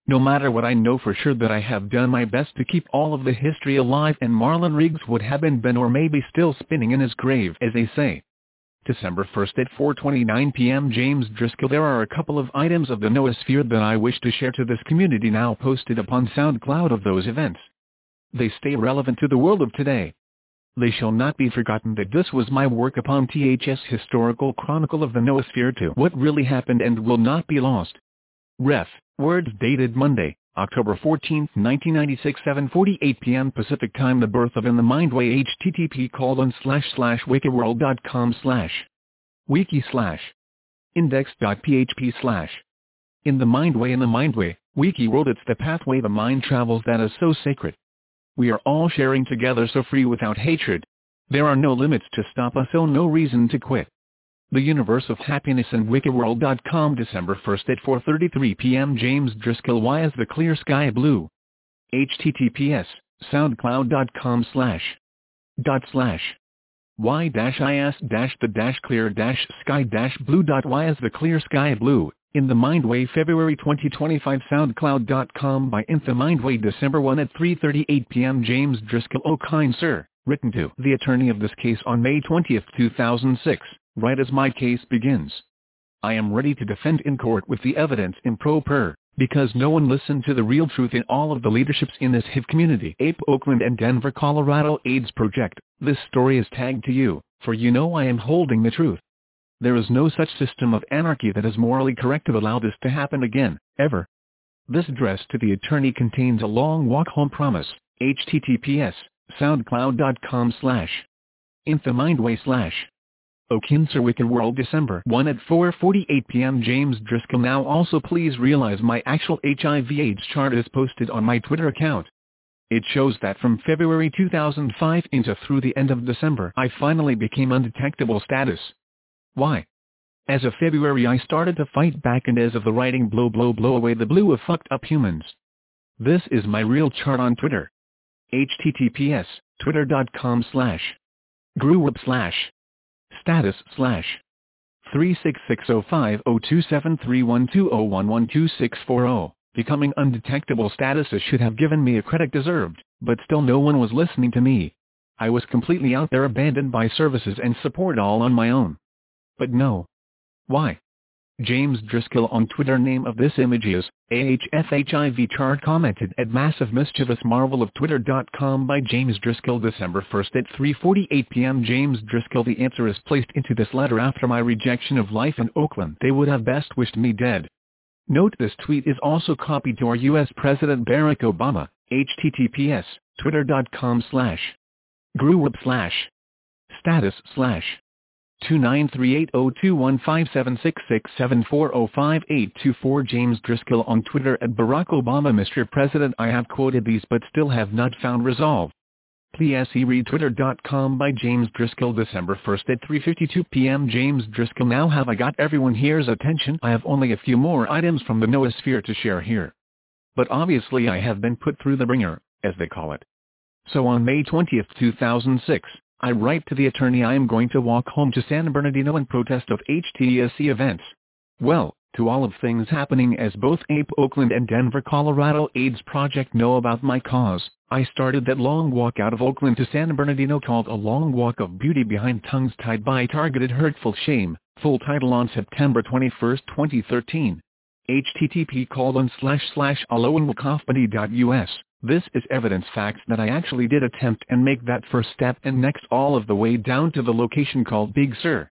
No matter what, I know for sure that I have done my best to keep all of the history alive, and Marlon Riggs would have been Ben, or maybe still spinning in his grave, as they say. December 1st at 4:29 p.m. James Driscoll. There are a couple of items of the noosphere that I wish to share to this community, now posted upon SoundCloud of those events. They stay relevant to the world of today. They shall not be forgotten that this was my work upon THS Historical Chronicle of the Noosphere to what really happened, and will not be lost. Ref. Words dated Monday, October 14, 1996, 7:48 p.m. Pacific Time. The birth of In the Mindway. http://wikiworld.com/wiki/index.php/ In the Mindway. In the Mindway, Wiki World. It's the pathway the mind travels that is so sacred. We are all sharing together, so free without hatred. There are no limits to stop us, so no reason to quit. The Universe of Happiness and wikiworld.com. December 1st at 4:33 p.m. James Driscoll. Why is the clear sky blue? https soundcloud.com/y-is-the-clear-sky-blue. Why is the clear sky blue? In the Mindway. February 2025. soundcloud.com by In the Mindway. December 1 at 3:38 p.m. James Driscoll. Oh kind sir, written to the attorney of this case on May 20, 2006. Right as my case begins, I am ready to defend in court with the evidence improper, because no one listened to the real truth in all of the leaderships in this HIV community. APE Oakland and Denver, Colorado AIDS Project. This story is tagged to you, for you know I am holding the truth. There is no such system of anarchy that is morally correct to allow this to happen again, ever. This address to the attorney contains a long walk home promise. https soundcloud.com/inthemindway/ Okinser Wikiworld. December 1 at 4:48 p.m. James Driscoll. Now also please realize my actual HIV/AIDS chart is posted on my Twitter account. It shows that from February 2005 into through the end of December, I finally became undetectable status. Why? As of February I started to fight back, and as of the writing, blow away the blue of fucked up humans. This is my real chart on Twitter. https twitter.com/group/status/36605027312011264. Becoming undetectable status should have given me a credit deserved, but still no one was listening to me. I was completely out there, abandoned by services and support, all on my own. But no. Why? James Driscoll on Twitter. Name of this image is AHFHIV chart. Commented at Massive Mischievous Marvel of Twitter.com by James Driscoll. December 1st at 3:48 p.m. James Driscoll. The answer is placed into this letter after my rejection of life in Oakland. They would have best wished me dead. Note this tweet is also copied to our U.S. President Barack Obama. https twitter.com/group/status/293802157667405824. James Driscoll on Twitter at Barack Obama. Mr. President, I have quoted these but still have not found resolve. Please read twitter.com by James Driscoll. December 1st at 3:52 p.m. James Driscoll. Now have I got everyone here's attention? I have only a few more items from the noosphere to share here. But obviously I have been put through the ringer, as they call it. So on May 20, 2006, I write to the attorney I am going to walk home to San Bernardino in protest of HTSC events. Well, to all of things happening, as both APE Oakland and Denver, Colorado AIDS Project know about my cause, I started that long walk out of Oakland to San Bernardino called A Long Walk of Beauty Behind Tongues Tied by Targeted Hurtful Shame, full title on September 21, 2013. http://alohanwilcoffbody.us. This is evidence facts that I actually did attempt and make that first step, and next all of the way down to the location called Big Sur.